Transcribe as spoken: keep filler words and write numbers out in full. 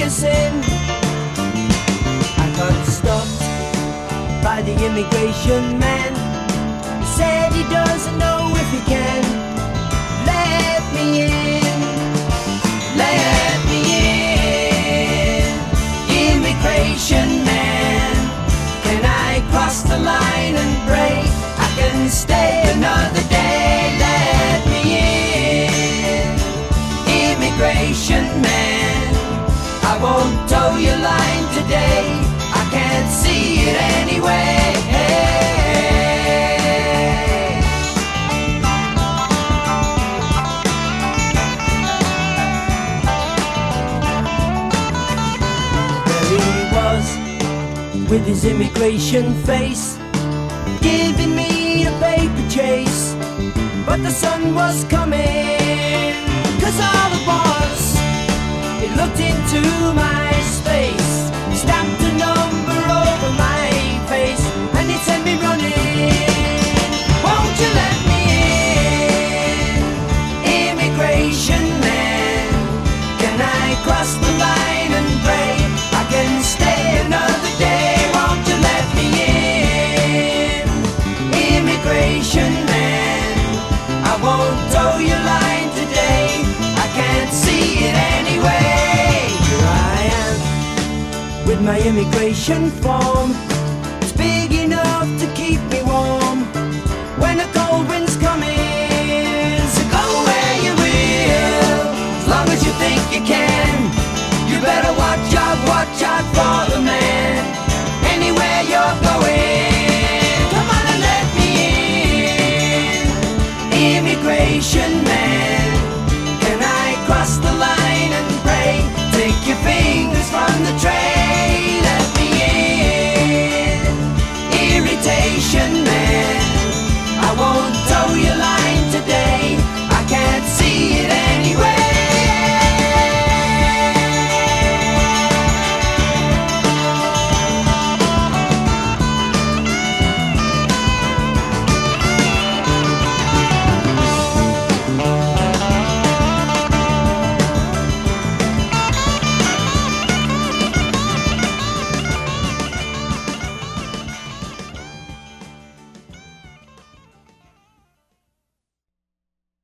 be a sin. I got stopped by the immigration man. He said he doesn't know if he can let me in, let me in. Immigration man, can I cross the line and pray I can stay another day? Let me in. Immigration man, I won't tow your line today, I can't see it anyway. There he was, with his immigration face, giving me a paper chase. But the sun was coming, cause all it was, it looked into my space, stamped a number over my face, and it sent me running. Won't you let me in? Immigration man, can I cross the line and pray I can stay another day? Won't you let me in? Immigration man, I won't tow your line today, I can't see it anyway. Here I am, with my immigration form, it's big enough to keep me warm when a cold wind's coming. So go where you will, as long as you think you can. You better watch out, watch out for the man, anywhere you're going. Come on and let me in. Immigration